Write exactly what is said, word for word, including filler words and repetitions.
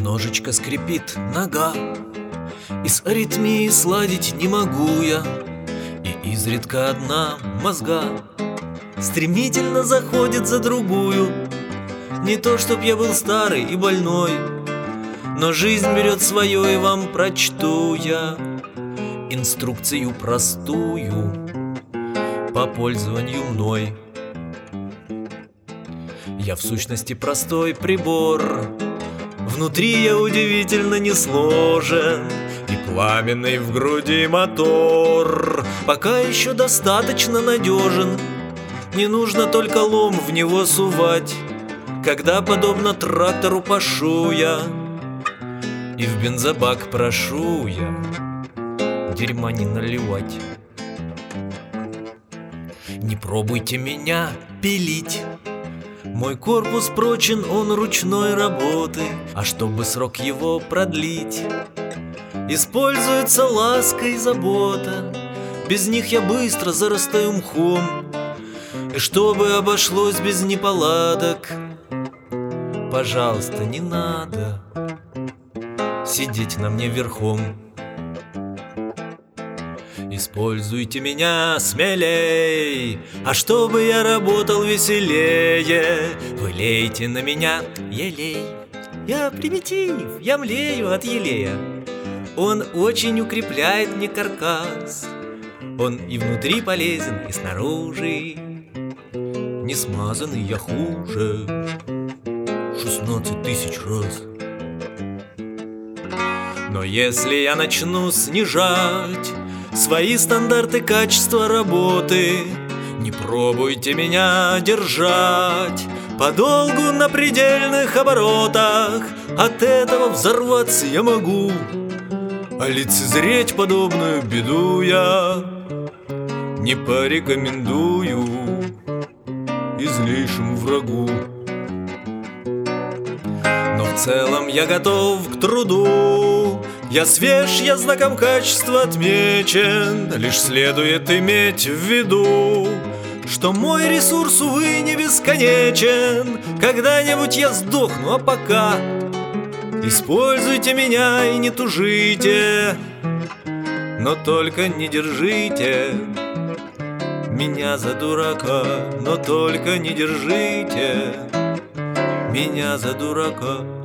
Немножечко скрипит нога, и с аритмией сладить не могу я, и изредка одна мозга стремительно заходит за другую. Не то чтоб я был старый и больной, но жизнь берет свое, и вам прочту я инструкцию простую по пользованию мной. Я в сущности простой прибор, внутри я удивительно несложен, и пламенный в груди мотор пока еще достаточно надежен. Не нужно только лом в него сувать, когда, подобно трактору, пашу я, и в бензобак прошу я дерьма не наливать. Не пробуйте меня пилить, мой корпус прочен, он ручной работы, а чтобы срок его продлить, используется ласка и забота. Без них я быстро зарастаю мхом, и чтобы обошлось без неполадок, пожалуйста, не надо сидеть на мне верхом. Используйте меня смелей, а чтобы я работал веселее, вы лейте на меня елей. Я примитив, я млею от елея. Он очень укрепляет мне каркас, он и внутри полезен, и снаружи. Не смазанный я хуже шестнадцать тысяч раз. Но если я начну снижать свои стандарты качества работы, не пробуйте меня держать подолгу на предельных оборотах. От этого взорваться я могу, а лицезреть подобную беду я не порекомендую и злейшему врагу. Но в целом я готов к труду, я свеж, я знаком качества отмечен. Лишь следует иметь в виду, что мой ресурс, увы, не бесконечен. Когда-нибудь я сдохну, а пока используйте меня и не тужите, но только не держите меня за дурака, но только не держите меня за дурака.